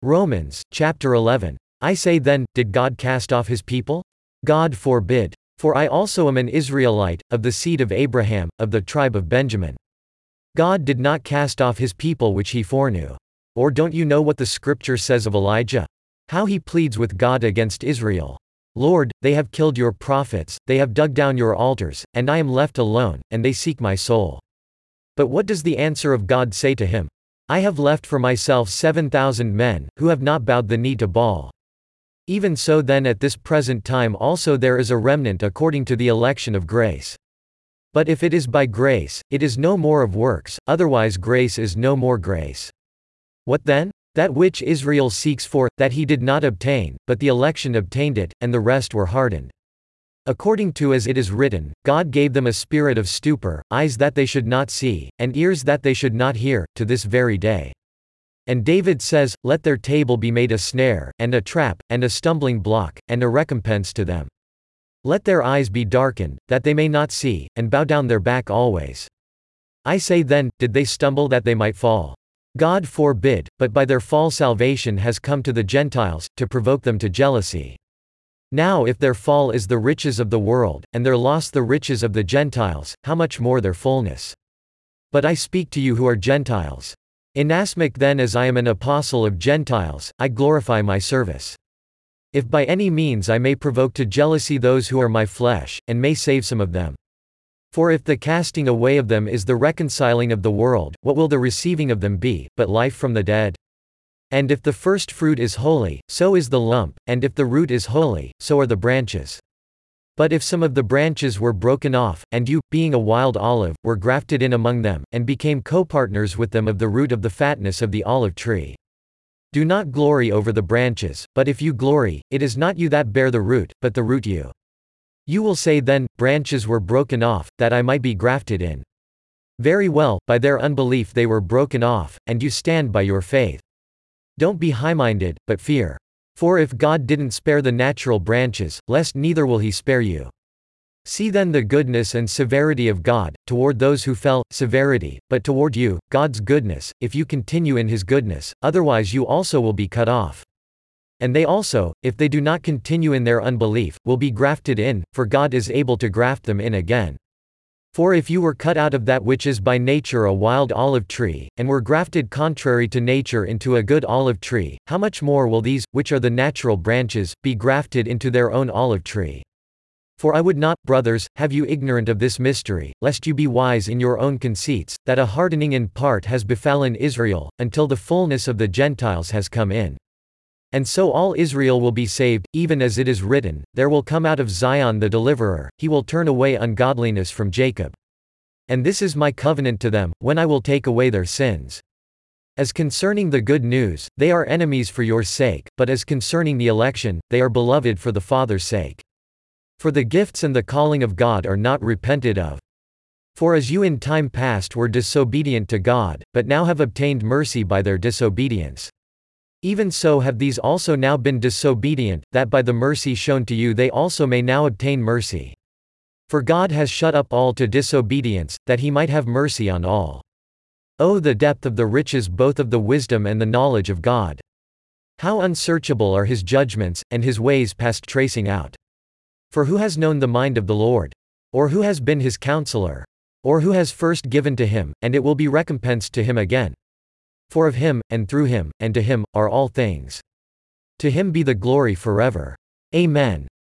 Romans, chapter 11. I say then, did God cast off his people? God forbid. For I also am an Israelite, of the seed of Abraham, of the tribe of Benjamin. God did not cast off his people which he foreknew. Or don't you know what the scripture says of Elijah? How he pleads with God against Israel. Lord, they have killed your prophets, they have dug down your altars, and I am left alone, and they seek my soul. But what does the answer of God say to him? I have left for myself 7,000 men, who have not bowed the knee to Baal. Even so then at this present time also there is a remnant according to the election of grace. But if it is by grace, it is no more of works, otherwise grace is no more grace. What then? That which Israel seeks for, that he did not obtain, but the election obtained it, and the rest were hardened. According to as it is written, God gave them a spirit of stupor, eyes that they should not see, and ears that they should not hear, to this very day. And David says, let their table be made a snare, and a trap, and a stumbling block, and a recompense to them. Let their eyes be darkened, that they may not see, and bow down their back always. I say then, did they stumble that they might fall? God forbid, but by their fall salvation has come to the Gentiles, to provoke them to jealousy. Now if their fall is the riches of the world, and their loss the riches of the Gentiles, how much more their fullness? But I speak to you who are Gentiles. Inasmuch then as I am an apostle of Gentiles, I glorify my service. If by any means I may provoke to jealousy those who are my flesh, and may save some of them. For if the casting away of them is the reconciling of the world, what will the receiving of them be, but life from the dead? And if the first fruit is holy, so is the lump, and if the root is holy, so are the branches. But if some of the branches were broken off, and you, being a wild olive, were grafted in among them, and became co-partners with them of the root of the fatness of the olive tree. Do not glory over the branches, but if you glory, it is not you that bear the root, but the root you. You will say then, branches were broken off, that I might be grafted in. Very well, by their unbelief they were broken off, and you stand by your faith. Don't be high-minded, but fear. For if God didn't spare the natural branches, lest neither will he spare you. See then the goodness and severity of God, toward those who fell, severity, but toward you, God's goodness, if you continue in his goodness, otherwise you also will be cut off. And they also, if they do not continue in their unbelief, will be grafted in, for God is able to graft them in again. For if you were cut out of that which is by nature a wild olive tree, and were grafted contrary to nature into a good olive tree, how much more will these, which are the natural branches, be grafted into their own olive tree? For I would not, brothers, have you ignorant of this mystery, lest you be wise in your own conceits, that a hardening in part has befallen Israel, until the fullness of the Gentiles has come in. And so all Israel will be saved, even as it is written, there will come out of Zion the deliverer, he will turn away ungodliness from Jacob. And this is my covenant to them, when I will take away their sins. As concerning the good news, they are enemies for your sake, but as concerning the election, they are beloved for the Father's sake. For the gifts and the calling of God are not repented of. For as you in time past were disobedient to God, but now have obtained mercy by their disobedience. Even so have these also now been disobedient, that by the mercy shown to you they also may now obtain mercy. For God has shut up all to disobedience, that he might have mercy on all. Oh, the depth of the riches both of the wisdom and the knowledge of God! How unsearchable are his judgments, and his ways past tracing out. For who has known the mind of the Lord? Or who has been his counselor? Or who has first given to him, and it will be recompensed to him again? For of him, and through him, and to him, are all things. To him be the glory forever. Amen.